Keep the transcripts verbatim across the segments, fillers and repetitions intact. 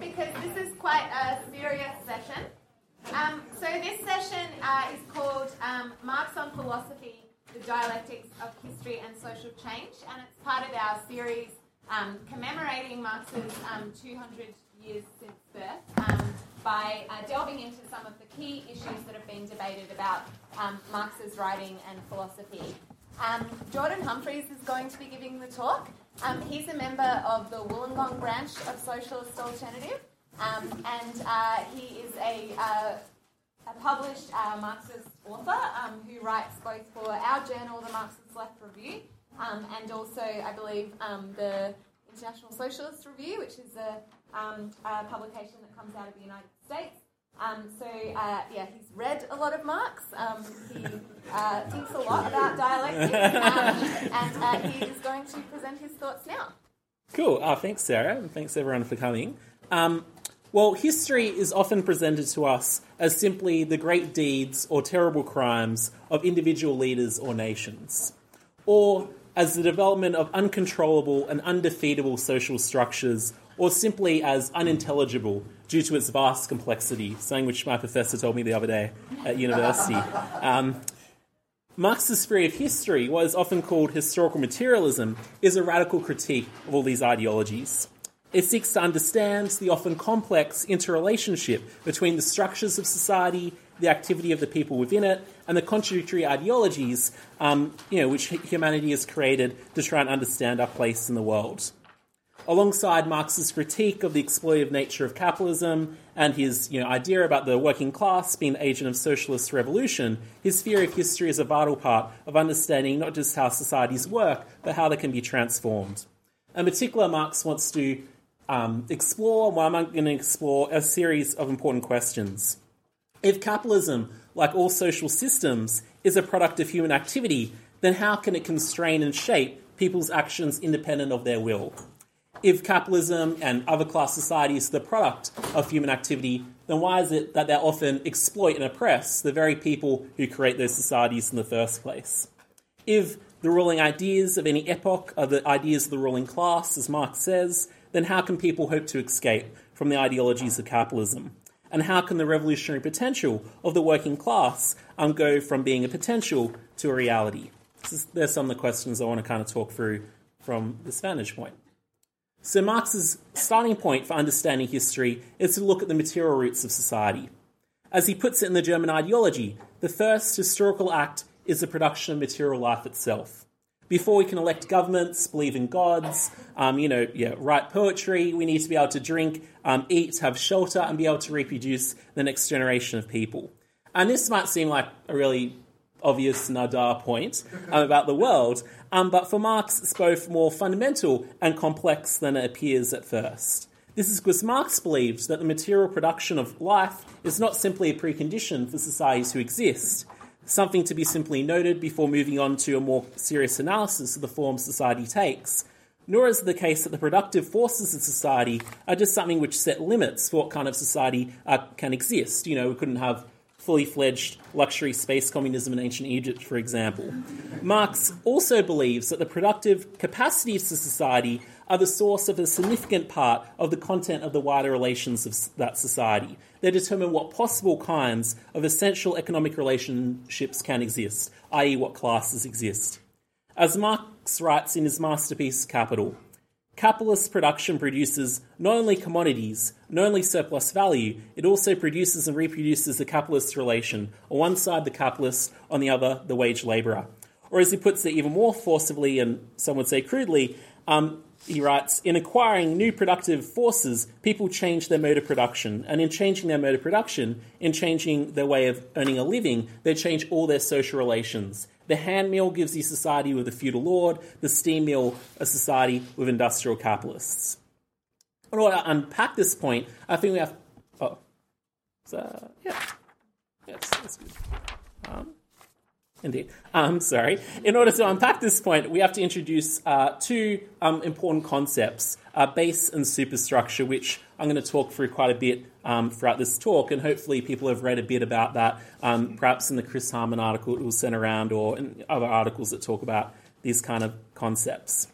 because this is quite a serious session. Um, so this session uh, is called um, Marx on Philosophy, the Dialectics of History and Social Change, and it's part of our series um, commemorating Marx's um, two hundred years since birth um, by uh, delving into some of the key issues that have been debated about um, Marx's writing and philosophy. Um, Jordan Humphreys is going to be giving the talk. Um, he's a member of the Wollongong branch of Socialist Alternative, um, and uh, he is a, uh, a published uh, Marxist author um, who writes both for our journal, the Marxist Left Review, um, and also, I believe, um, the International Socialist Review, which is a, um, a publication that comes out of the United States. Um, so, uh, yeah, he's read a lot of Marx. Um, he uh, thinks a lot about dialectics, um, and uh, he is going to present his thoughts now. Cool. Oh, thanks, Sarah, and thanks, everyone, for coming. Um, well, history is often presented to us as simply the great deeds or terrible crimes of individual leaders or nations, or as the development of uncontrollable and undefeatable social structures, or simply as unintelligible due to its vast complexity, something which my professor told me the other day at university. Um, Marx's theory of history, what is often called historical materialism, is a radical critique of all these ideologies. It seeks to understand the often complex interrelationship between the structures of society, the activity of the people within it, and the contradictory ideologies um, you know, which humanity has created to try and understand our place in the world. Alongside Marx's critique of the exploitative nature of capitalism and his you know, idea about the working class being the agent of socialist revolution, his theory of history is a vital part of understanding not just how societies work, but how they can be transformed. In particular, Marx wants to um, explore, well, I'm going to explore a series of important questions. If capitalism, like all social systems, is a product of human activity, then how can it constrain and shape people's actions independent of their will? If capitalism and other class societies are the product of human activity, then why is it that they often exploit and oppress the very people who create those societies in the first place? If the ruling ideas of any epoch are the ideas of the ruling class, as Marx says, then how can people hope to escape from the ideologies of capitalism? And how can the revolutionary potential of the working class um, go from being a potential to a reality? Is, there's some of the questions I want to kind of talk through from this vantage point. So Marx's starting point for understanding history is to look at the material roots of society. As he puts it in the German ideology, the first historical act is the production of material life itself. Before we can elect governments, believe in gods, um, you know, yeah, write poetry, we need to be able to drink, um, eat, have shelter, and be able to reproduce the next generation of people. And this might seem like a really obvious nada point um, about the world, um, but for Marx, it's both more fundamental and complex than it appears at first. This is because Marx believes that the material production of life is not simply a precondition for societies to exist, something to be simply noted before moving on to a more serious analysis of the form society takes, nor is it the case that the productive forces of society are just something which set limits for what kind of society uh, can exist. You know, we couldn't have fully fledged luxury space communism in ancient Egypt, for example. Marx also believes that the productive capacities of society are the source of a significant part of the content of the wider relations of that society. They determine what possible kinds of essential economic relationships can exist, that is what classes exist. As Marx writes in his masterpiece, Capital, capitalist production produces not only commodities, not only surplus value, it also produces and reproduces the capitalist relation, on one side the capitalist, on the other the wage labourer. Or as he puts it even more forcibly, and some would say crudely, um, he writes, in acquiring new productive forces, people change their mode of production. And in changing their mode of production, in changing their way of earning a living, they change all their social relations. The hand mill gives you society with a feudal lord, the steam mill a society with industrial capitalists. In order to unpack this point, I think we have... Oh, so, yeah. Yes, that's good. Um, Indeed. Um, sorry. In order to unpack this point, we have to introduce uh, two um, important concepts, uh, base and superstructure, which I'm going to talk through quite a bit um, throughout this talk, and hopefully people have read a bit about that, um, perhaps in the Chris Harman article that was sent around or in other articles that talk about these kind of concepts.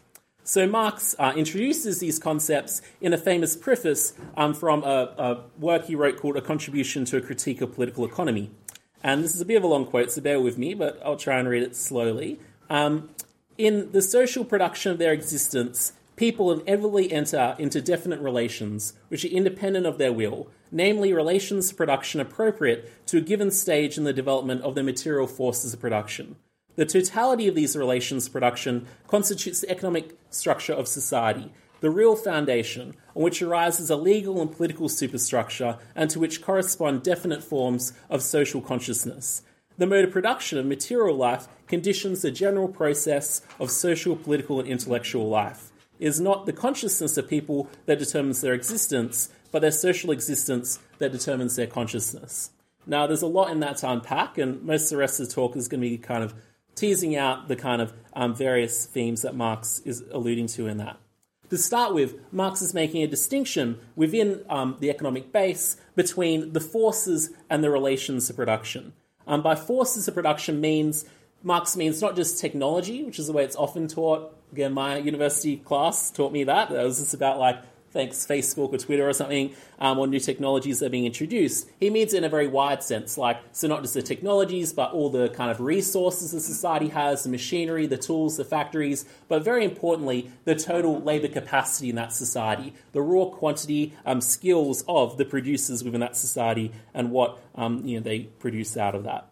So Marx uh, introduces these concepts in a famous preface um, from a, a work he wrote called A Contribution to a Critique of Political Economy. And this is a bit of a long quote, so bear with me, but I'll try and read it slowly. Um, in the social production of their existence, people inevitably enter into definite relations which are independent of their will, namely relations of production appropriate to a given stage in the development of the material forces of production. The totality of these relations of production constitutes the economic structure of society, the real foundation on which arises a legal and political superstructure and to which correspond definite forms of social consciousness. The mode of production of material life conditions the general process of social, political, and intellectual life. It is not the consciousness of people that determines their existence, but their social existence that determines their consciousness. Now, there's a lot in that to unpack, and most of the rest of the talk is going to be kind of teasing out the kind of um, various themes that Marx is alluding to in that. To start with, Marx is making a distinction within um, the economic base between the forces and the relations of production. Um, by forces of production means, Marx means not just technology, which is the way it's often taught. Again, my university class taught me that. That was just about like, thanks Facebook or Twitter or something, um, or new technologies that are being introduced. He means it in a very wide sense, like, so not just the technologies, but all the kind of resources the society has, the machinery, the tools, the factories, but very importantly, the total labour capacity in that society, the raw quantity, um, skills of the producers within that society and what um, you know they produce out of that.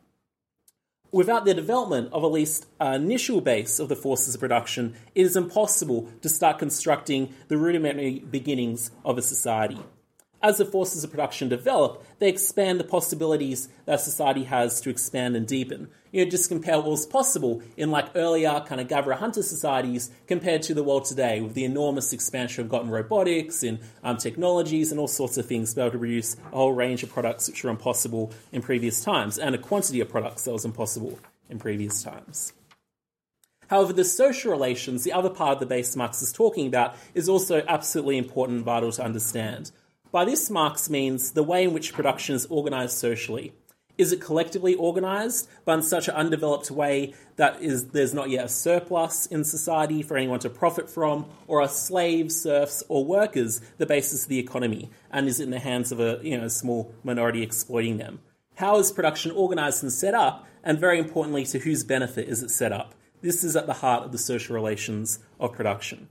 Without the development of at least an initial base of the forces of production, it is impossible to start constructing the rudimentary beginnings of a society. As the forces of production develop, they expand the possibilities that society has to expand and deepen. You know, just compare what was possible in like earlier kind of gatherer-hunter societies compared to the world today, with the enormous expansion of gotten robotics and um, technologies and all sorts of things to be able to produce a whole range of products which were impossible in previous times, and a quantity of products that was impossible in previous times. However, the social relations, the other part of the base Marx is talking about, is also absolutely important and vital to understand. By this, Marx means the way in which production is organised socially. Is it collectively organised, but in such an undeveloped way that is there's not yet a surplus in society for anyone to profit from, or are slaves, serfs, or workers the basis of the economy, and is it in the hands of a you know small minority exploiting them? How is production organised and set up, and very importantly, to whose benefit is it set up? This is at the heart of the social relations of production.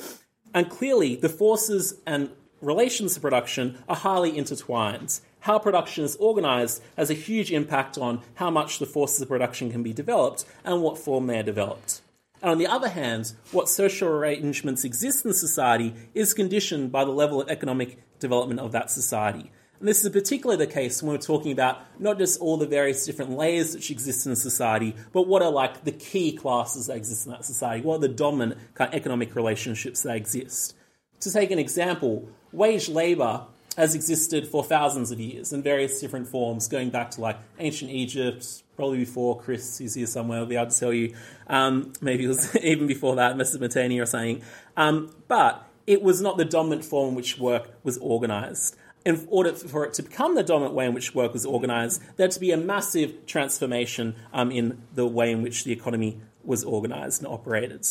And clearly, the forces and relations of production are highly intertwined. How production is organised has a huge impact on how much the forces of production can be developed and what form they are developed. And on the other hand, what social arrangements exist in society is conditioned by the level of economic development of that society. And this is particularly the case when we're talking about not just all the various different layers which exist in society, but what are like the key classes that exist in that society, what are the dominant kind of economic relationships that exist. To take an example, wage labour has existed for thousands of years in various different forms, going back to like ancient Egypt, probably before Chris, who's here somewhere, will be able to tell you. Um, maybe it was even before that, Mesopotamia or something. Um, but it was not the dominant form in which work was organised. In order for it to become the dominant way in which work was organised, there had to be a massive transformation um, in the way in which the economy was organised and operated.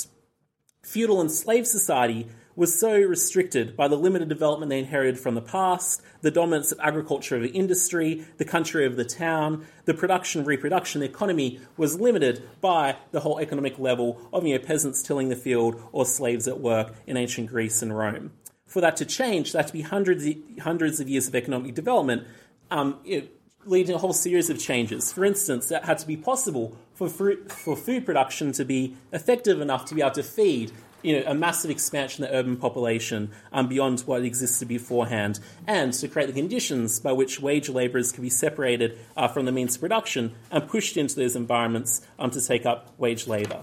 Feudal and slave society was so restricted by the limited development they inherited from the past, the dominance of agriculture over industry, the country over the town, the production, reproduction, the economy was limited by the whole economic level of you know, peasants tilling the field or slaves at work in ancient Greece and Rome. For that to change, there had to be hundreds, hundreds of years of economic development, um, it, leading to a whole series of changes. For instance, that had to be possible for fruit, for food production to be effective enough to be able to feed you know, a massive expansion of the urban population um, beyond what existed beforehand, and to create the conditions by which wage labourers can be separated uh, from the means of production and pushed into those environments um, to take up wage labour.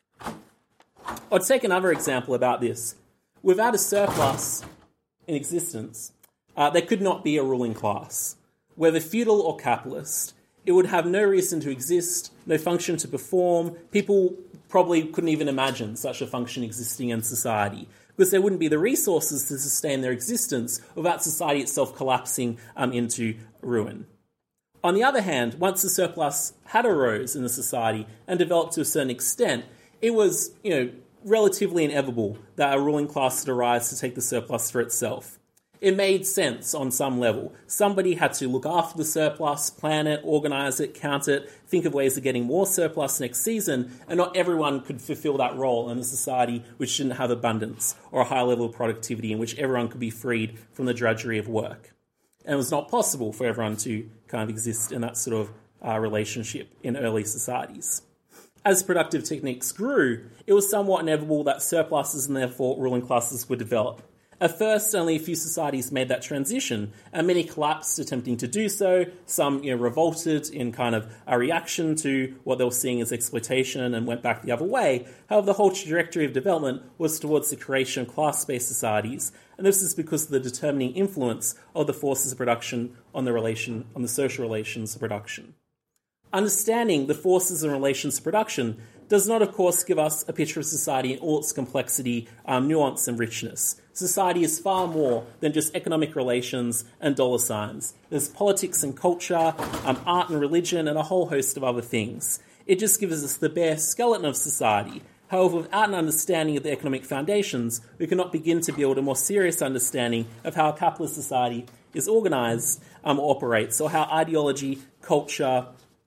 I'll take another example about this. Without a surplus in existence, uh, there could not be a ruling class. Whether feudal or capitalist, it would have no reason to exist, no function to perform. People probably couldn't even imagine such a function existing in society, because there wouldn't be the resources to sustain their existence without society itself collapsing um, into ruin. On the other hand, once the surplus had arose in the society and developed to a certain extent, it was, you know, relatively inevitable that a ruling class would arise to take the surplus for itself. It made sense on some level. Somebody had to look after the surplus, plan it, organise it, count it, think of ways of getting more surplus next season, and not everyone could fulfil that role in a society which didn't have abundance or a high level of productivity in which everyone could be freed from the drudgery of work. And it was not possible for everyone to kind of exist in that sort of uh, relationship in early societies. As productive techniques grew, it was somewhat inevitable that surpluses and therefore ruling classes would develop. At first, only a few societies made that transition, and many collapsed attempting to do so. Some, you know, revolted in kind of a reaction to what they were seeing as exploitation and went back the other way. However, the whole trajectory of development was towards the creation of class-based societies, and this is because of the determining influence of the forces of production on the relation, on the social relations of production. Understanding the forces and relations of production does not, of course, give us a picture of society in all its complexity, um, nuance, and richness. Society is far more than just economic relations and dollar signs. There's politics and culture, um, art and religion, and a whole host of other things. It just gives us the bare skeleton of society. However, without an understanding of the economic foundations, we cannot begin to build a more serious understanding of how a capitalist society is organised um, or operates, or how ideology, culture,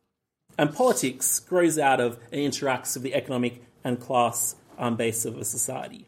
and politics grows out of and interacts with the economic and class um, base of a society.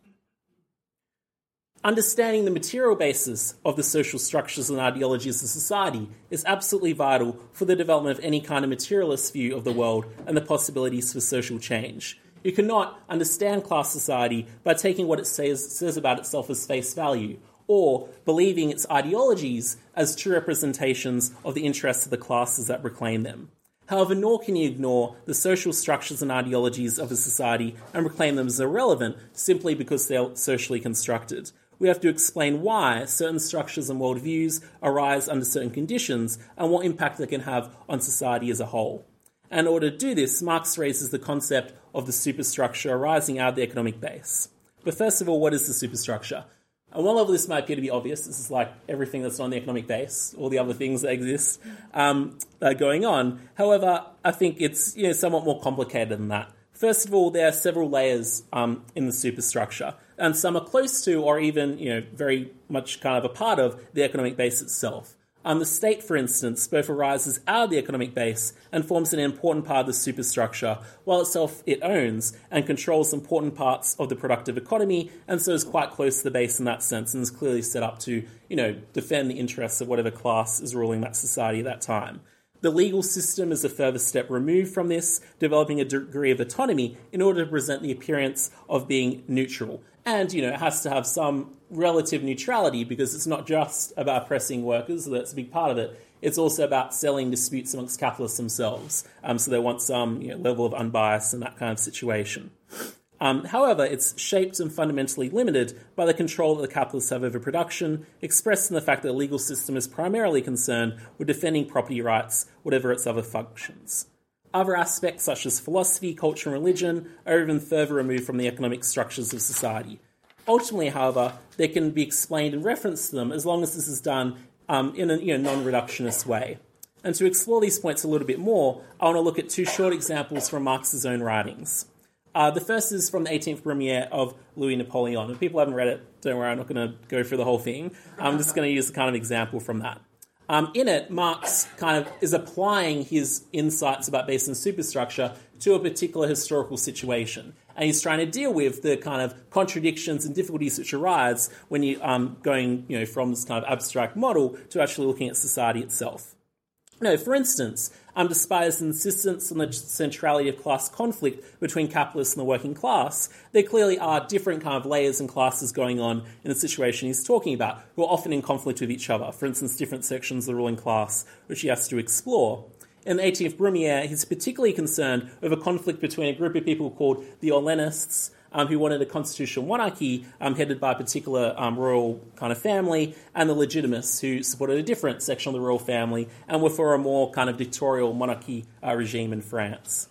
Understanding the material basis of the social structures and ideologies of society is absolutely vital for the development of any kind of materialist view of the world and the possibilities for social change. You cannot understand class society by taking what it says, says about itself as face value, or believing its ideologies as true representations of the interests of the classes that reclaim them. However, nor can you ignore the social structures and ideologies of a society and proclaim them as irrelevant simply because they're socially constructed. We have to explain why certain structures and worldviews arise under certain conditions and what impact they can have on society as a whole. And in order to do this, Marx raises the concept of the superstructure arising out of the economic base. But first of all, what is the superstructure? On one level, this might appear to be obvious. This is like everything that's on the economic base, all the other things that exist um, that are going on. However, I think it's you know somewhat more complicated than that. First of all, there are several layers um, in the superstructure, and some are close to or even you know very much kind of a part of the economic base itself. Um, the state, for instance, both arises out of the economic base and forms an important part of the superstructure, while itself it owns and controls important parts of the productive economy, and so is quite close to the base in that sense, and is clearly set up to, you know, defend the interests of whatever class is ruling that society at that time. The legal system is a further step removed from this, developing a degree of autonomy in order to present the appearance of being neutral. And, you know, it has to have some relative neutrality because it's not just about oppressing workers, that's a big part of it. It's also about settling disputes amongst capitalists themselves. Um, so they want some you know, level of unbiased and that kind of situation. Um, however, it's shaped and fundamentally limited by the control that the capitalists have over production, expressed in the fact that the legal system is primarily concerned with defending property rights, whatever its other functions. Other aspects, such as philosophy, culture, and religion, are even further removed from the economic structures of society. Ultimately, however, they can be explained and referenced to them as long as this is done um, in a you know, non-reductionist way. And to explore these points a little bit more, I want to look at two short examples from Marx's own writings. Uh, the first is from the eighteenth Brumaire of Louis Napoleon. If people haven't read it, don't worry, I'm not going to go through the whole thing. I'm just going to use a kind of example from that. Um, in it, Marx kind of is applying his insights about base and superstructure to a particular historical situation. And he's trying to deal with the kind of contradictions and difficulties which arise when you're um, going you know, from this kind of abstract model to actually looking at society itself. No, for instance, um, despite his insistence on the centrality of class conflict between capitalists and the working class, there clearly are different kind of layers and classes going on in the situation he's talking about, who are often in conflict with each other. For instance, different sections of the ruling class, which he has to explore. In the eighteenth Brumaire, he's particularly concerned with a conflict between a group of people called the Orleanists, Um, who wanted a constitutional monarchy um, headed by a particular um, royal kind of family, and the Legitimists, who supported a different section of the royal family and were for a more kind of dictatorial monarchy uh, regime in France.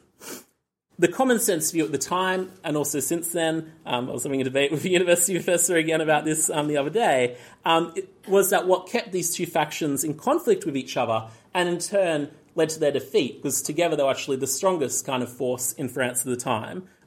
The common sense view at the time, and also since then, um, I was having a debate with a university professor again about this um, the other day, um, it was that what kept these two factions in conflict with each other, and in turn led to their defeat, because together they were actually the strongest kind of force in France at the time,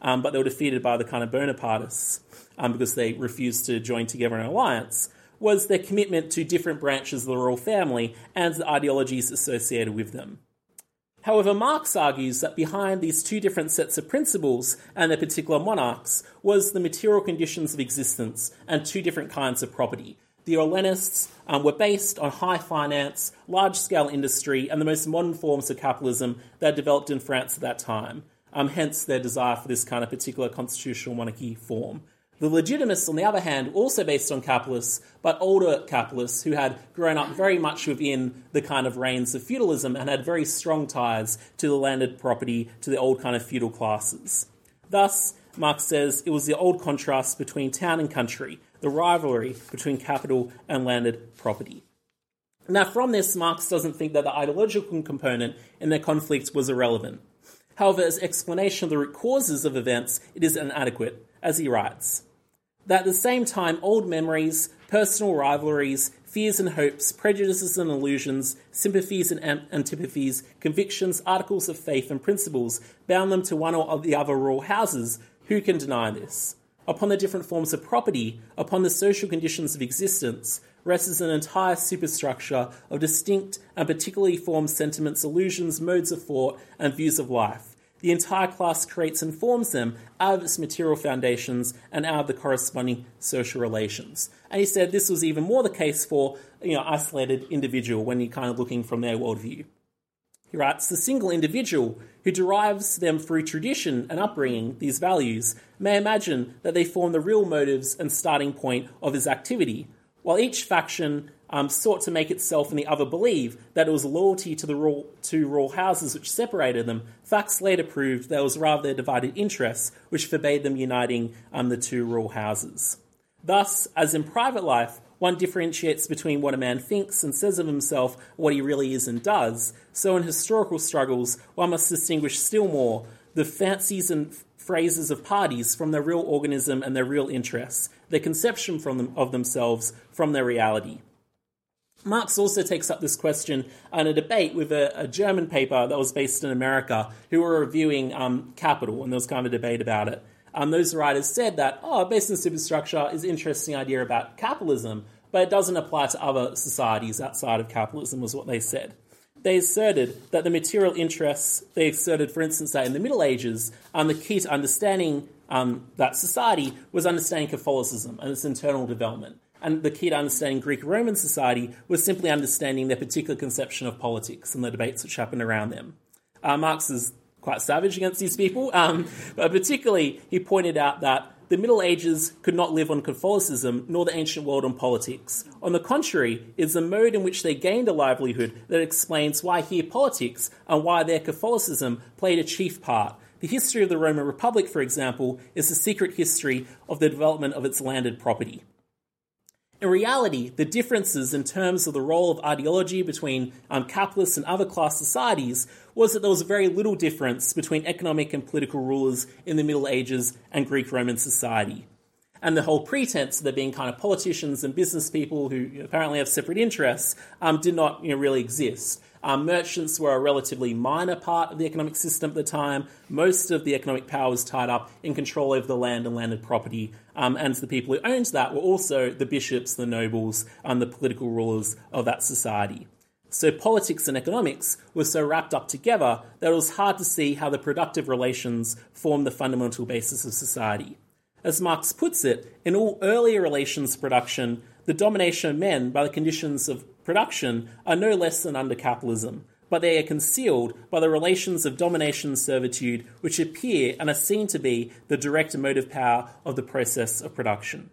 um, but they were defeated by the kind of Bonapartists um, because they refused to join together in an alliance, was their commitment to different branches of the royal family and the ideologies associated with them. However, Marx argues that behind these two different sets of principles and their particular monarchs was the material conditions of existence and two different kinds of property. The Orleanists um, were based on high finance, large-scale industry, and the most modern forms of capitalism that developed in France at that time, um, hence their desire for this kind of particular constitutional monarchy form. The Legitimists, on the other hand, were also based on capitalists, but older capitalists who had grown up very much within the kind of reigns of feudalism and had very strong ties to the landed property, to the old kind of feudal classes. Thus, Marx says it was the old contrast between town and country, the rivalry between capital and landed property. Now, from this, Marx doesn't think that the ideological component in their conflict was irrelevant. However, as explanation of the root causes of events, it is inadequate, as he writes, that at the same time old memories, personal rivalries, fears and hopes, prejudices and illusions, sympathies and antipathies, convictions, articles of faith and principles bound them to one or the other royal houses. Who can deny this? Upon the different forms of property, upon the social conditions of existence, rests an entire superstructure of distinct and particularly formed sentiments, illusions, modes of thought, and views of life. The entire class creates and forms them out of its material foundations and out of the corresponding social relations. And he said this was even more the case for, you know, isolated individual when you're kind of looking from their worldview. He writes, the single individual who derives them through tradition and upbringing, these values, may imagine that they form the real motives and starting point of his activity, while each faction um, sought to make itself and the other believe that it was loyalty to the royal, two royal houses which separated them. Facts later proved that it was rather their divided interests which forbade them uniting um, the two royal houses. Thus, as in private life, one differentiates between what a man thinks and says of himself, what he really is and does. So in historical struggles, one must distinguish still more the fancies and f- phrases of parties from their real organism and their real interests, their conception from them, of themselves from their reality. Marx also takes up this question in a debate with a, a German paper that was based in America who were reviewing um, Capital, and there was kind of a debate about it. Um, those writers said that, oh, based on superstructure is an interesting idea about capitalism, but it doesn't apply to other societies outside of capitalism, was what they said. They asserted that the material interests, they asserted, for instance, that in the Middle Ages, um, the key to understanding um, that society was understanding Catholicism and its internal development. And the key to understanding Greek-Roman society was simply understanding their particular conception of politics and the debates which happened around them. Uh, Marx is quite savage against these people, um, but particularly he pointed out that the Middle Ages could not live on Catholicism, nor the ancient world on politics. On the contrary, it's the mode in which they gained a livelihood that explains why here politics and why their Catholicism played a chief part. The history of the Roman Republic, for example, is the secret history of the development of its landed property. In reality, the differences in terms of the role of ideology between um, capitalists and other class societies was that there was very little difference between economic and political rulers in the Middle Ages and Greek-Roman society. And the whole pretense of there being kind of politicians and business people who apparently have separate interests um, did not you know, really exist. Um, merchants were a relatively minor part of the economic system at the time. Most of the economic power was tied up in control over the land and landed property. Um, and the people who owned that were also the bishops, the nobles, and the political rulers of that society. So politics and economics were so wrapped up together that it was hard to see how the productive relations formed the fundamental basis of society. As Marx puts it, in all earlier relations of production, the domination of men by the conditions of production are no less than under capitalism, but they are concealed by the relations of domination and servitude which appear and are seen to be the direct motive power of the process of production.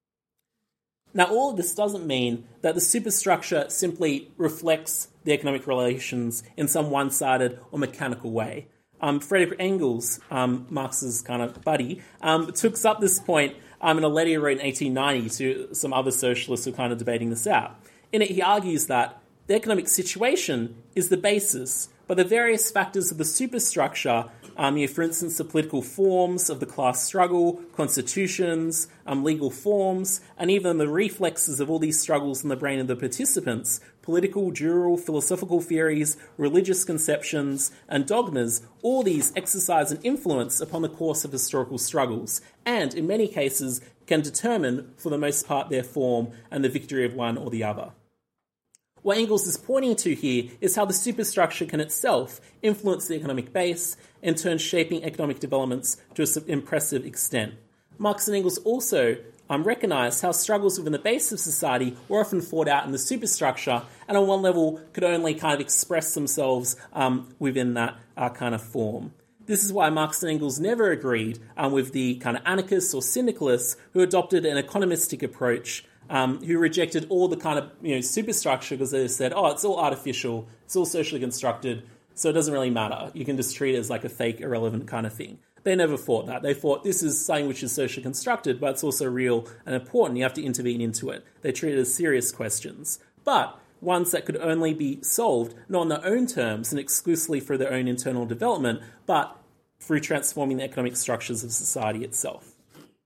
Now, all of this doesn't mean that the superstructure simply reflects the economic relations in some one-sided or mechanical way. Um, Friedrich Engels, um, Marx's kind of buddy, um, took up this point um, in a letter he wrote in eighteen ninety to some other socialists who were kind of debating this out. In it, he argues that the economic situation is the basis but the various factors of the superstructure, um, you know, for instance, the political forms of the class struggle, constitutions, um, legal forms, and even the reflexes of all these struggles in the brain of the participants, political, jural, philosophical theories, religious conceptions, and dogmas, all these exercise an influence upon the course of historical struggles, and in many cases can determine, for the most part, their form and the victory of one or the other. What Engels is pointing to here is how the superstructure can itself influence the economic base, in turn shaping economic developments to an impressive extent. Marx and Engels also um, recognise how struggles within the base of society were often fought out in the superstructure, and on one level could only kind of express themselves um, within that uh, kind of form. This is why Marx and Engels never agreed um, with the kind of anarchists or syndicalists who adopted an economistic approach, um, who rejected all the kind of you know superstructure because they said, oh, it's all artificial, it's all socially constructed, so it doesn't really matter. You can just treat it as like a fake, irrelevant kind of thing. They never thought that. They thought this is something which is socially constructed, but it's also real and important. You have to intervene into it. They treat it as serious questions, but ones that could only be solved not on their own terms and exclusively through their own internal development, but through transforming the economic structures of society itself.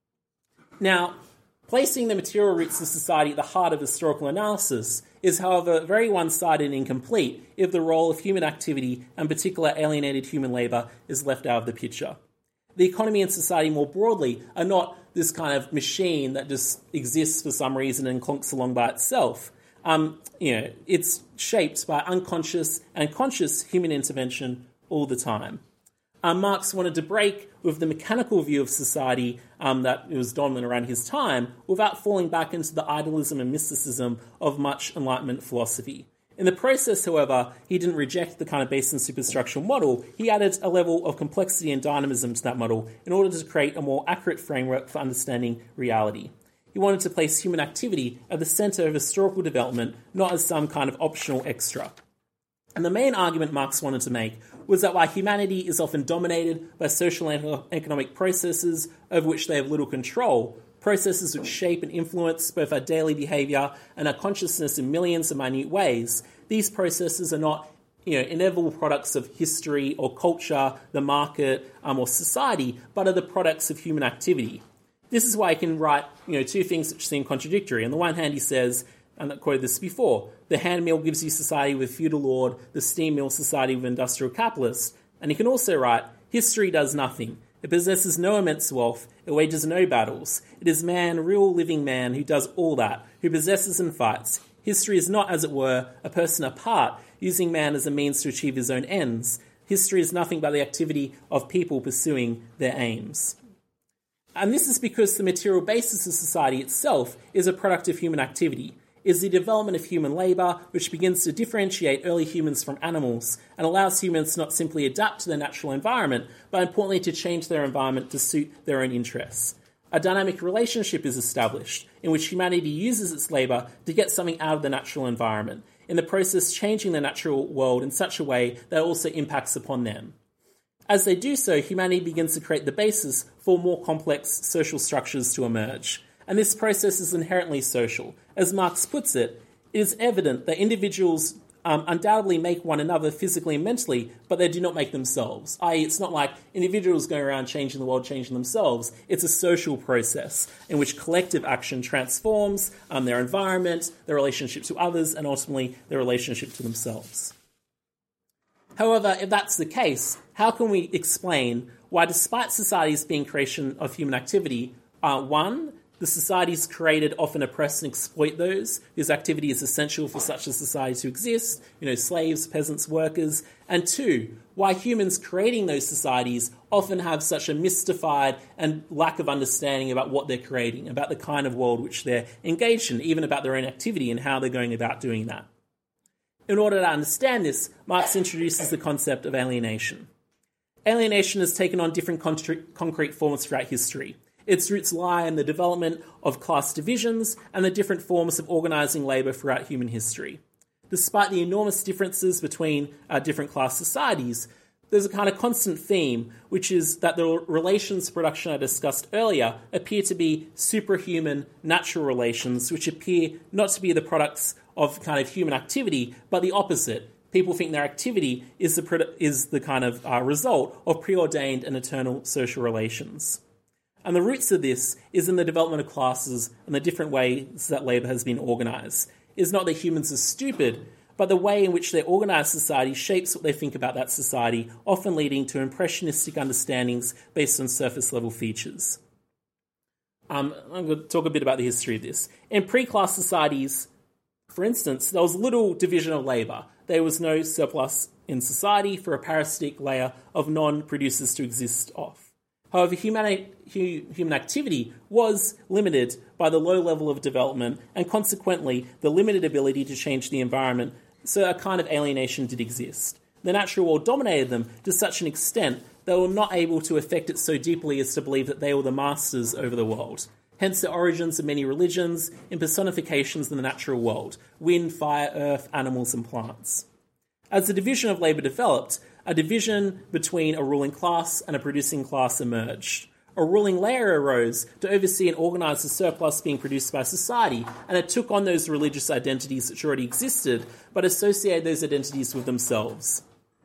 Now, placing the material roots of society at the heart of historical analysis is, however, very one-sided and incomplete if the role of human activity, and particular alienated human labour, is left out of the picture. The economy and society more broadly are not this kind of machine that just exists for some reason and clunks along by itself. Um, you know, it's shaped by unconscious and conscious human intervention all the time. Um, Marx wanted to break with the mechanical view of society um, that was dominant around his time without falling back into the idealism and mysticism of much Enlightenment philosophy. In the process, however, he didn't reject the kind of base and superstructural model. He added a level of complexity and dynamism to that model in order to create a more accurate framework for understanding reality. He wanted to place human activity at the centre of historical development, not as some kind of optional extra. And the main argument Marx wanted to make was that while humanity is often dominated by social and economic processes over which they have little control, processes which shape and influence both our daily behaviour and our consciousness in millions of minute ways, these processes are not you know, inevitable products of history or culture, the market, um, or society, but are the products of human activity. This is why he can write you know, two things which seem contradictory. On the one hand, he says, and I quoted this before, the hand mill gives you society with feudal lord, the steam mill society with industrial capitalist. And he can also write, history does nothing. It possesses no immense wealth. It wages no battles. It is man, real living man, who does all that, who possesses and fights. History is not, as it were, a person apart, using man as a means to achieve his own ends. History is nothing but the activity of people pursuing their aims. And this is because the material basis of society itself is a product of human activity. Is the development of human labour, which begins to differentiate early humans from animals and allows humans to not simply adapt to their natural environment, but importantly to change their environment to suit their own interests. A dynamic relationship is established in which humanity uses its labour to get something out of the natural environment, in the process changing the natural world in such a way that also impacts upon them. As they do so, humanity begins to create the basis for more complex social structures to emerge. And this process is inherently social. As Marx puts it, it is evident that individuals um, undoubtedly make one another physically and mentally, but they do not make themselves. that is, it's not like individuals going around changing the world, changing themselves. It's a social process in which collective action transforms um, their environment, their relationship to others, and ultimately their relationship to themselves. However, if that's the case, how can we explain why, despite societies being creation of human activity, uh, one, the societies created often oppress and exploit those whose activity is essential for such a society to exist, you know, slaves, peasants, workers, and two, why humans creating those societies often have such a mystified and lack of understanding about what they're creating, about the kind of world which they're engaged in, even about their own activity and how they're going about doing that. In order to understand this, Marx introduces the concept of alienation. Alienation has taken on different concrete forms throughout history. Its roots lie in the development of class divisions and the different forms of organising labour throughout human history. Despite the enormous differences between uh, different class societies, there's a kind of constant theme, which is that the relations production I discussed earlier appear to be superhuman, natural relations, which appear not to be the products of kind of human activity, but the opposite, People think their activity is the, pre- is the kind of uh, result of preordained and eternal social relations. And the roots of this is in the development of classes and the different ways that labour has been organised. It's not that humans are stupid, but the way in which they organise society shapes what they think about that society, often leading to impressionistic understandings based on surface-level features. Um, I'm going to talk a bit about the history of this. In pre-class societies, for instance, there was little division of labour. There was no surplus in society for a parasitic layer of non-producers to exist off. However, human, human activity was limited by the low level of development and consequently the limited ability to change the environment, so a kind of alienation did exist. The natural world dominated them to such an extent they were not able to affect it so deeply as to believe that they were the masters over the world. Hence the origins of many religions in personifications in the natural world: wind, fire, earth, animals and plants. As the division of labour developed, a division between a ruling class and a producing class emerged. A ruling layer arose to oversee and organise the surplus being produced by society, and it took on those religious identities which already existed, but associated those identities with themselves,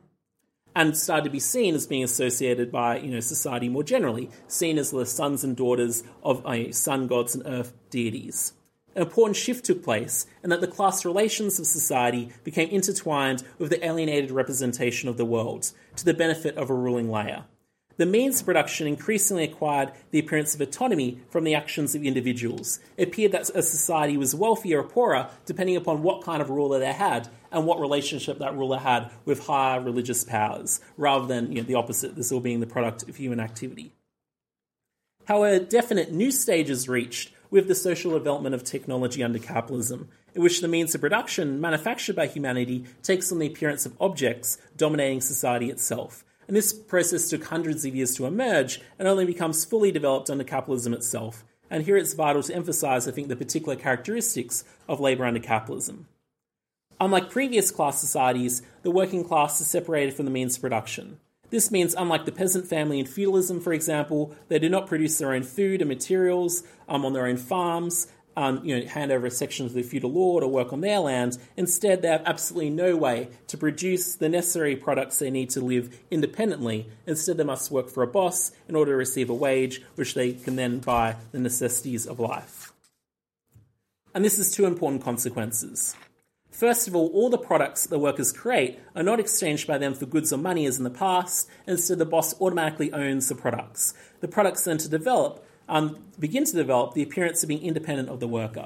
and started to be seen as being associated by, you know, society more generally, seen as the sons and daughters of uh, sun gods and earth deities. An important shift took place, and that the class relations of society became intertwined with the alienated representation of the world, to the benefit of a ruling layer. The means of production increasingly acquired the appearance of autonomy from the actions of individuals. It appeared that a society was wealthier or poorer depending upon what kind of ruler they had and what relationship that ruler had with higher religious powers, rather than, you know, the opposite, this all being the product of human activity. However, definite new stages reached with the social development of technology under capitalism, in which the means of production manufactured by humanity takes on the appearance of objects dominating society itself. And this process took hundreds of years to emerge and only becomes fully developed under capitalism itself. And here it's vital to emphasise, I think, the particular characteristics of labour under capitalism. Unlike previous class societies, the working class is separated from the means of production. This means, unlike the peasant family in feudalism, for example, they do not produce their own food and materials um, on their own farms, um, you know, hand over a section to the feudal lord or work on their land. Instead, they have absolutely no way to produce the necessary products they need to live independently. Instead, they must work for a boss in order to receive a wage, which they can then buy the necessities of life. And this has two important consequences. First of all, all the products that the workers create are not exchanged by them for goods or money as in the past. Instead, the boss automatically owns the products. The products then to develop, um, begin to develop the appearance of being independent of the worker.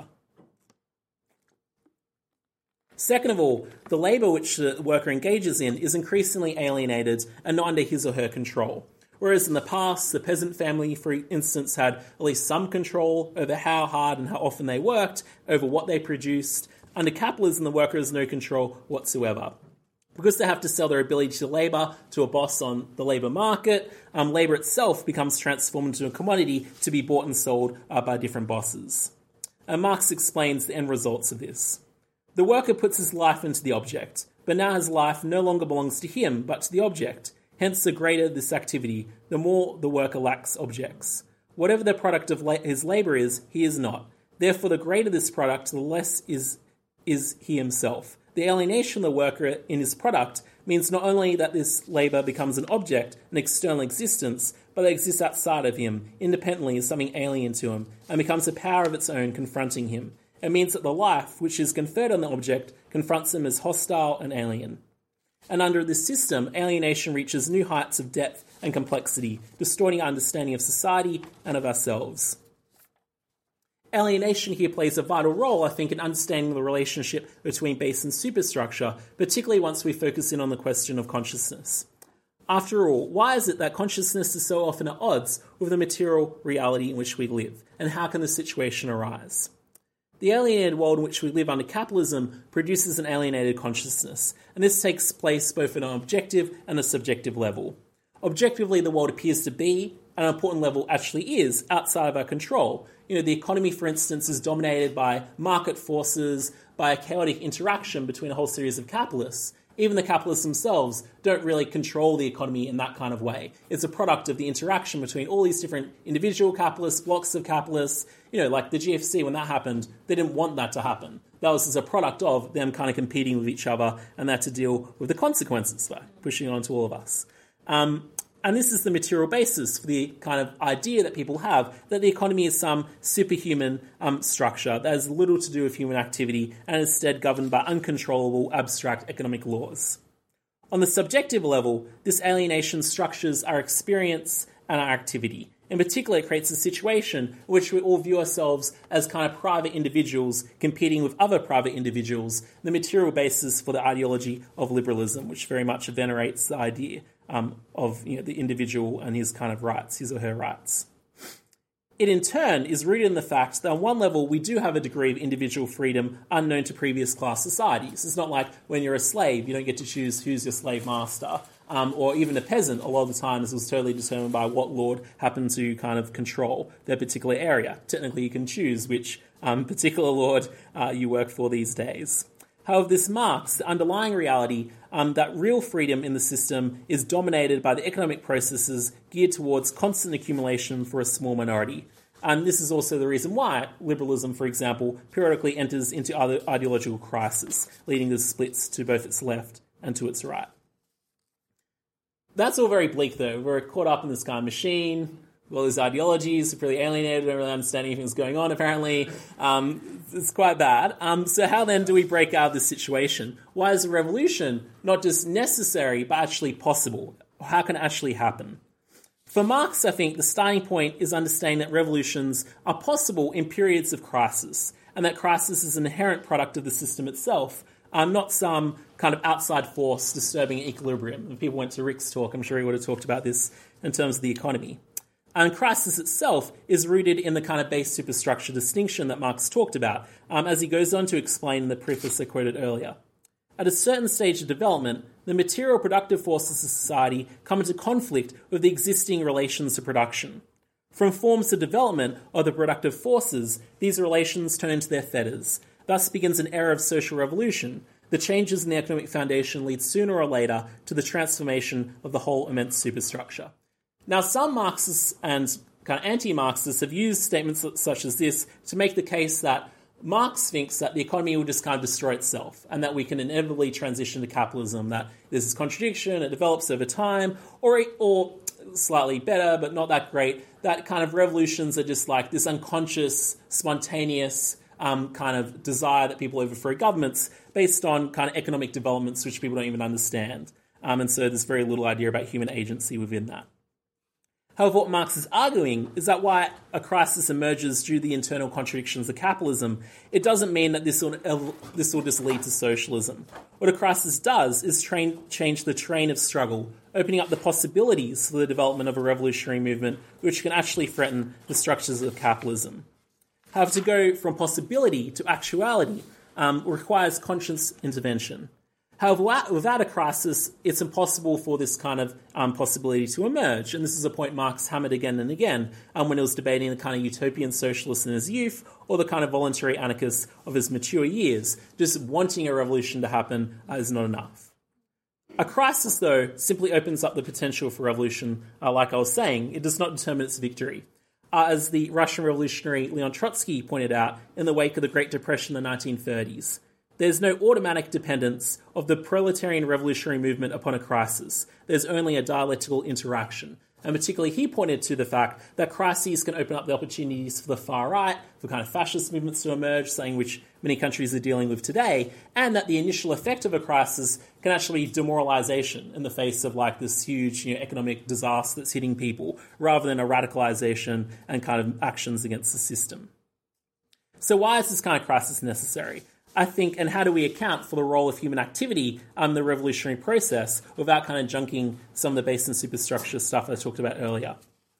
Second of all, the labour which the worker engages in is increasingly alienated and not under his or her control. Whereas in the past, the peasant family, for instance, had at least some control over how hard and how often they worked, over what they produced. Under capitalism, the worker has no control whatsoever. Because they have to sell their ability to labour to a boss on the labour market, um, labour itself becomes transformed into a commodity to be bought and sold uh, by different bosses. And Marx explains the end results of this. The worker puts his life into the object, but now his life no longer belongs to him, but to the object. Hence, the greater this activity, the more the worker lacks objects. Whatever the product of la- his labour is, he is not. Therefore, the greater this product, the less is is he himself. The alienation of the worker in his product means not only that this labour becomes an object, an external existence, but it exists outside of him, independently as something alien to him, and becomes a power of its own confronting him. It means that the life, which is conferred on the object, confronts him as hostile and alien. And under this system, alienation reaches new heights of depth and complexity, distorting our understanding of society and of ourselves. Alienation here plays a vital role, I think, in understanding the relationship between base and superstructure, particularly once we focus in on the question of consciousness. After all, why is it that consciousness is so often at odds with the material reality in which we live, and how can this situation arise? The alienated world in which we live under capitalism produces an alienated consciousness, and this takes place both at an objective and a subjective level. Objectively, the world appears to be, at an important level actually is, outside of our control. You know, the economy, for instance, is dominated by market forces, by a chaotic interaction between a whole series of capitalists. Even the capitalists themselves don't really control the economy in that kind of way. It's a product of the interaction between all these different individual capitalists, blocks of capitalists. You know, like the G F C, when that happened, they didn't want that to happen. That was as a product of them kind of competing with each other, and they had to deal with the consequences by pushing it on to all of us. Um, and this is the material basis for the kind of idea that people have that the economy is some superhuman um, structure that has little to do with human activity and is instead governed by uncontrollable, abstract economic laws. On the subjective level, this alienation structures our experience and our activity. In particular, it creates a situation in which we all view ourselves as kind of private individuals competing with other private individuals, the material basis for the ideology of liberalism, which very much venerates the idea um, of you know, the individual and his kind of rights, his or her rights. It in turn is rooted in the fact that on one level we do have a degree of individual freedom unknown to previous class societies. It's not like when you're a slave, you don't get to choose who's your slave master. Um, or even a peasant, a lot of the times, was totally determined by what lord happened to kind of control their particular area. Technically, you can choose which um, particular lord uh, you work for these days. However, this marks the underlying reality um, that real freedom in the system is dominated by the economic processes geared towards constant accumulation for a small minority. And this is also the reason why liberalism, for example, periodically enters into other ideological crises, leading to splits to both its left and to its right. That's all very bleak, though. We're caught up in this kind of machine, all these ideologies, really alienated, don't really understand anything that's going on, apparently. Um, it's quite bad. Um, so how then do we break out of this situation? Why is a revolution not just necessary, but actually possible? How can it actually happen? For Marx, I think the starting point is understanding that revolutions are possible in periods of crisis, and that crisis is an inherent product of the system itself, Um, not some kind of outside force disturbing equilibrium. If people went to Rick's talk, I'm sure he would have talked about this in terms of the economy. And crisis itself is rooted in the kind of base superstructure distinction that Marx talked about, um, as he goes on to explain in the preface I quoted earlier. At a certain stage of development, the material productive forces of society come into conflict with the existing relations of production. From forms of development of the productive forces, these relations turn into their fetters. Thus begins an era of social revolution. The changes in the economic foundation lead sooner or later to the transformation of the whole immense superstructure. Now, some Marxists and kind of anti-Marxists have used statements such as this to make the case that Marx thinks that the economy will just kind of destroy itself and that we can inevitably transition to capitalism, that there's this contradiction, it develops over time, or, or slightly better, but not that great, that kind of revolutions are just like this unconscious, spontaneous Um, kind of desire that people overthrow governments based on kind of economic developments which people don't even understand. Um, and so there's very little idea about human agency within that. However, what Marx is arguing is that while a crisis emerges due to the internal contradictions of capitalism, it doesn't mean that this will, this will just lead to socialism. What a crisis does is train, change the train of struggle, opening up the possibilities for the development of a revolutionary movement which can actually threaten the structures of capitalism. However, to go from possibility to actuality um, requires conscious intervention. However, without a crisis, it's impossible for this kind of um, possibility to emerge. And this is a point Marx hammered again and again um, when he was debating the kind of utopian socialist in his youth or the kind of voluntary anarchist of his mature years. Just wanting a revolution to happen uh, is not enough. A crisis, though, simply opens up the potential for revolution, uh, like I was saying. It does not determine its victory. Uh, as the Russian revolutionary Leon Trotsky pointed out in the wake of the Great Depression in the nineteen thirties, there's no automatic dependence of the proletarian revolutionary movement upon a crisis. There's only a dialectical interaction. And particularly he pointed to the fact that crises can open up the opportunities for the far right, for kind of fascist movements to emerge, something which many countries are dealing with today, and that the initial effect of a crisis can actually be demoralization in the face of like this huge you know, economic disaster that's hitting people, rather than a radicalization and kind of actions against the system. So why is this kind of crisis necessary? I think, and how do we account for the role of human activity in the revolutionary process without kind of junking some of the base and superstructure stuff I talked about earlier?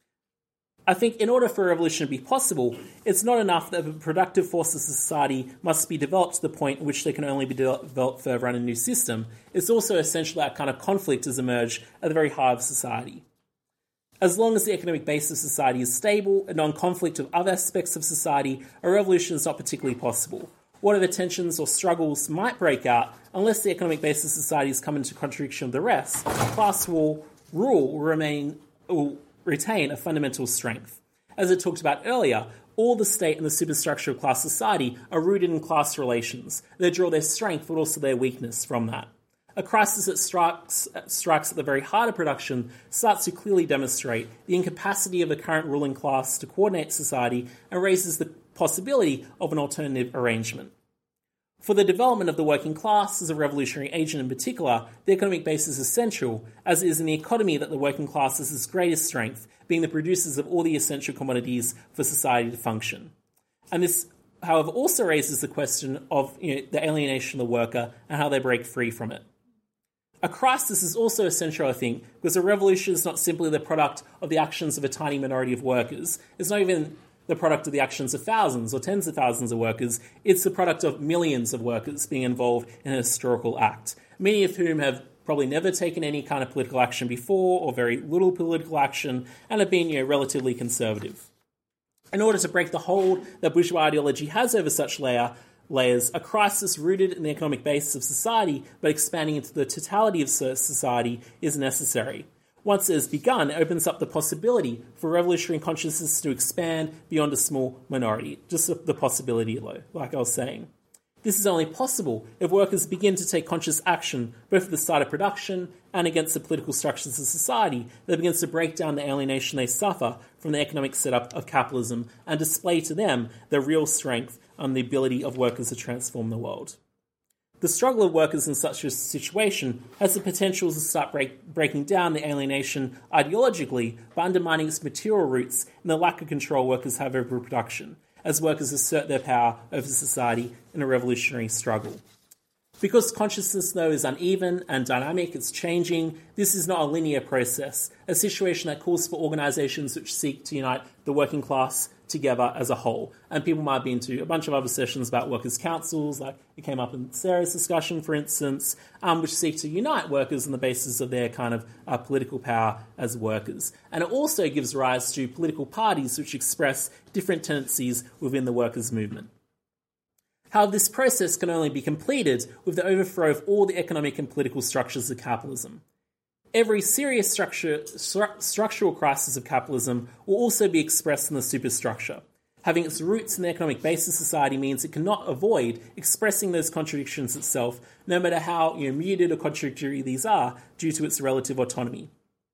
I think in order for a revolution to be possible, it's not enough that the productive forces of society must be developed to the point in which they can only be developed further in a new system. It's also essential that kind of conflict has emerged at the very heart of society. As long as the economic base of society is stable and non-conflict with other aspects of society, a revolution is not particularly possible. Whatever tensions or struggles might break out, unless the economic base of society has come into contradiction with the rest, class war rule will remain will retain a fundamental strength. As I talked about earlier, all the state and the superstructure of class society are rooted in class relations. They draw their strength, but also their weakness from that. A crisis that strikes, strikes at the very heart of production starts to clearly demonstrate the incapacity of the current ruling class to coordinate society and raises the possibility of an alternative arrangement. For the development of the working class as a revolutionary agent in particular, the economic base is essential, as it is in the economy that the working class has its greatest strength, being the producers of all the essential commodities for society to function. And this, however, also raises the question of you know, the alienation of the worker and how they break free from it. A crisis is also essential, I think, because a revolution is not simply the product of the actions of a tiny minority of workers. It's not even the product of the actions of thousands or tens of thousands of workers. It's the product of millions of workers being involved in a historical act, many of whom have probably never taken any kind of political action before or very little political action and have been you know, relatively conservative. In order to break the hold that bourgeois ideology has over such layer, layers, a crisis rooted in the economic basis of society but expanding into the totality of society is necessary. Once it has begun, it opens up the possibility for revolutionary consciousness to expand beyond a small minority. Just the possibility, like I was saying. This is only possible if workers begin to take conscious action both at the side of production and against the political structures of society that begins to break down the alienation they suffer from the economic setup of capitalism and display to them the real strength and the ability of workers to transform the world. The struggle of workers in such a situation has the potential to start break, breaking down the alienation ideologically by undermining its material roots and the lack of control workers have over production, as workers assert their power over society in a revolutionary struggle. Because consciousness, though, is uneven and dynamic, it's changing, this is not a linear process, a situation that calls for organisations which seek to unite the working class together as a whole. And people might be into a bunch of other sessions about workers' councils, like it came up in Sarah's discussion, for instance, um, which seek to unite workers on the basis of their kind of uh, political power as workers. And it also gives rise to political parties which express different tendencies within the workers' movement. However, this process can only be completed with the overthrow of all the economic and political structures of capitalism. Every serious structure, stru- structural crisis of capitalism will also be expressed in the superstructure. Having its roots in the economic base of society means it cannot avoid expressing those contradictions itself, no matter how you know, muted or contradictory these are, due to its relative autonomy.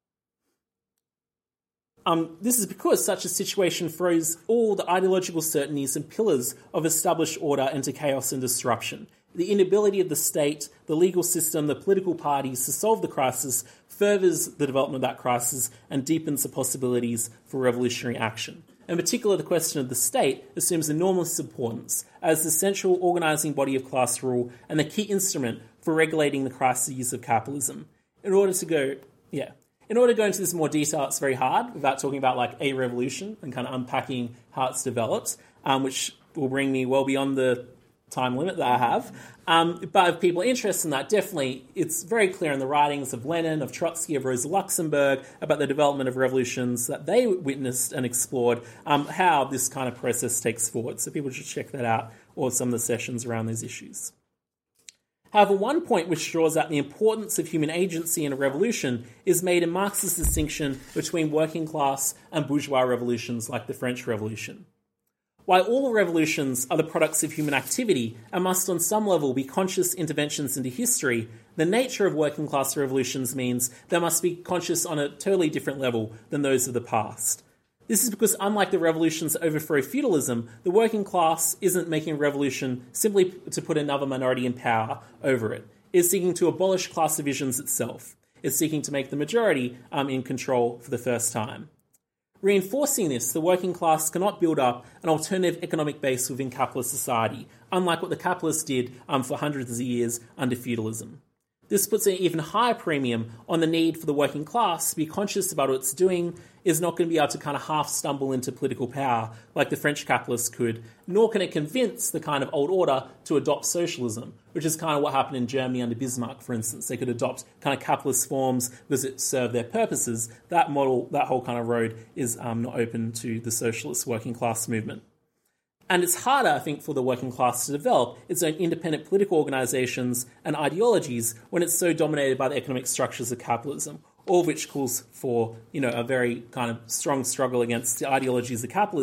Um, this is because such a situation throws all the ideological certainties and pillars of established order into chaos and disruption. The inability of the state, the legal system, the political parties to solve the crisis furthers the development of that crisis and deepens the possibilities for revolutionary action. In particular, the question of the state assumes enormous importance as the central organising body of class rule and the key instrument for regulating the crises of capitalism. In order to go, yeah, in order to go into this in more detail, it's very hard without talking about like a revolution and kind of unpacking how it's developed, um, which will bring me well beyond the time limit that I have. Um, but if people are interested in that, definitely it's very clear in the writings of Lenin, of Trotsky, of Rosa Luxemburg about the development of revolutions that they witnessed and explored, um, how this kind of process takes forward. So people should check that out, or some of the sessions around those issues. However, one point which draws out the importance of human agency in a revolution is made in Marx's distinction between working class and bourgeois revolutions like the French Revolution. While all revolutions are the products of human activity and must on some level be conscious interventions into history, the nature of working class revolutions means they must be conscious on a totally different level than those of the past. This is because unlike the revolutions that overthrow feudalism, the working class isn't making a revolution simply to put another minority in power over it. It's seeking to abolish class divisions itself. It's seeking to make the majority um, in control for the first time. Reinforcing this, the working class cannot build up an alternative economic base within capitalist society, unlike what the capitalists did um, for hundreds of years under feudalism. This puts an even higher premium on the need for the working class to be conscious about what it's doing, is not going to be able to kind of half stumble into political power like the French capitalists could, nor can it convince the kind of old order to adopt socialism, which is kind of what happened in Germany under Bismarck, for instance. They could adopt kind of capitalist forms because it served their purposes. That model, that whole kind of road is um, not open to the socialist working class movement. And it's harder, I think, for the working class to develop its own independent political organisations and ideologies when it's so dominated by the economic structures of capitalism, all of which calls for, you know, a very kind of strong struggle against the ideologies of capitalism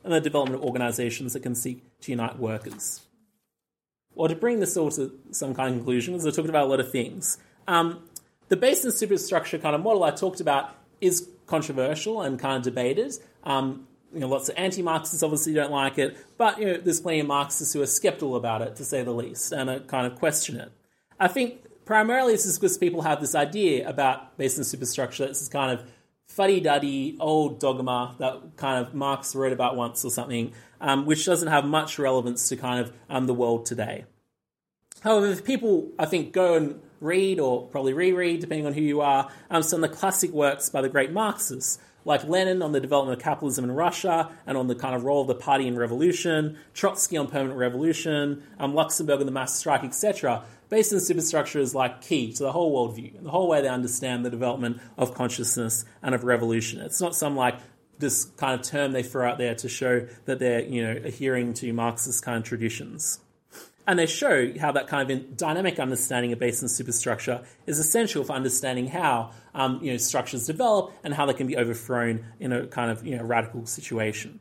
and the development of organisations that can seek to unite workers. Well, to bring this all to some kind of conclusion, as I talked about a lot of things, um, the base and superstructure kind of model I talked about is controversial and kind of debated. Um, you know, lots of anti-Marxists obviously don't like it, but you know, there's plenty of Marxists who are sceptical about it, to say the least, and uh, kind of question it. I think primarily this is because people have this idea about base and superstructure. This is kind of fuddy-duddy old dogma that kind of Marx wrote about once or something, um, which doesn't have much relevance to kind of um, the world today. However, if people, I think, go and read, or probably reread, depending on who you are, um, some of the classic works by the great Marxists, like Lenin on the development of capitalism in Russia and on the kind of role of the party in revolution, Trotsky on permanent revolution, um, Luxemburg on the mass strike, et cetera, base and superstructure is like key to the whole worldview and the whole way they understand the development of consciousness and of revolution. It's not some like this kind of term they throw out there to show that they're, you know, adhering to Marxist kind of traditions. And they show how that kind of dynamic understanding of base and superstructure is essential for understanding how um, you know, structures develop and how they can be overthrown in a kind of, you know, radical situation.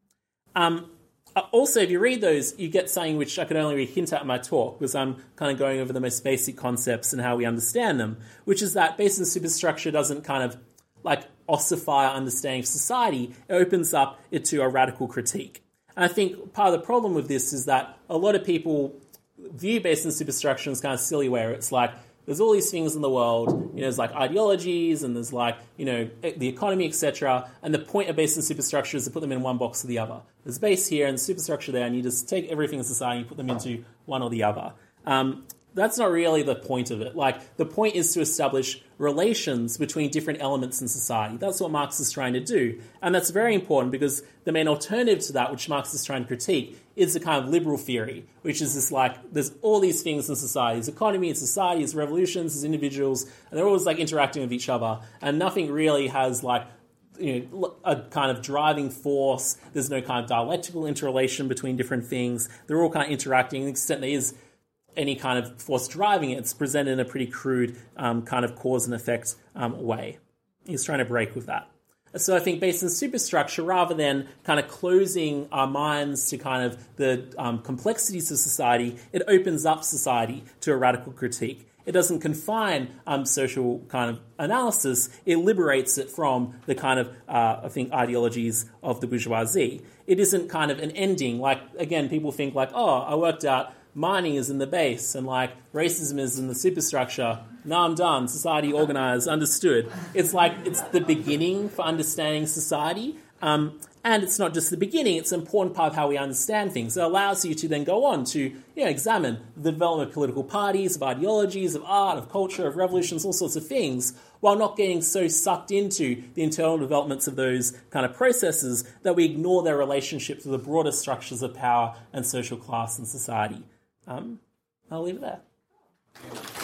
Um, also, if you read those, you get something which I could only really hint at in my talk, because I'm kind of going over the most basic concepts and how we understand them, which is that base and superstructure doesn't kind of like ossify our understanding of society. It opens up it to a radical critique. And I think part of the problem with this is that a lot of people view base and superstructure as kind of silly, where it's like, there's all these things in the world, you know, there's like ideologies and there's like, you know, the economy, et cetera. And the point of base and superstructure is to put them in one box or the other. There's base here and superstructure there, and you just take everything in society and put them into one or the other. Um, That's not really the point of it. Like, the point is to establish relations between different elements in society. That's what Marx is trying to do. And that's very important, because the main alternative to that, which Marx is trying to critique, is the kind of liberal theory, which is this like, there's all these things in society. There's economy, there's society, there's revolutions, there's individuals, and they're always like interacting with each other. And nothing really has like, you know, a kind of driving force. There's no kind of dialectical interrelation between different things. They're all kind of interacting. To the extent there is any kind of force driving it, it's presented in a pretty crude um, kind of cause and effect um, way. He's trying to break with that. So I think base and superstructure, rather than kind of closing our minds to kind of the um, complexities of society, it opens up society to a radical critique. It doesn't confine um, social kind of analysis. It liberates it from the kind of, uh, I think, ideologies of the bourgeoisie. It isn't kind of an ending. Like, again, people think like, oh, I worked out mining is in the base and like racism is in the superstructure. Now I'm done. Society organized, understood. It's like it's the beginning for understanding society. Um, and it's not just the beginning, it's an important part of how we understand things. It allows you to then go on to you know, examine the development of political parties, of ideologies, of art, of culture, of revolutions, all sorts of things, while not getting so sucked into the internal developments of those kind of processes that we ignore their relationship to the broader structures of power and social class and society. Um, I'll leave it there.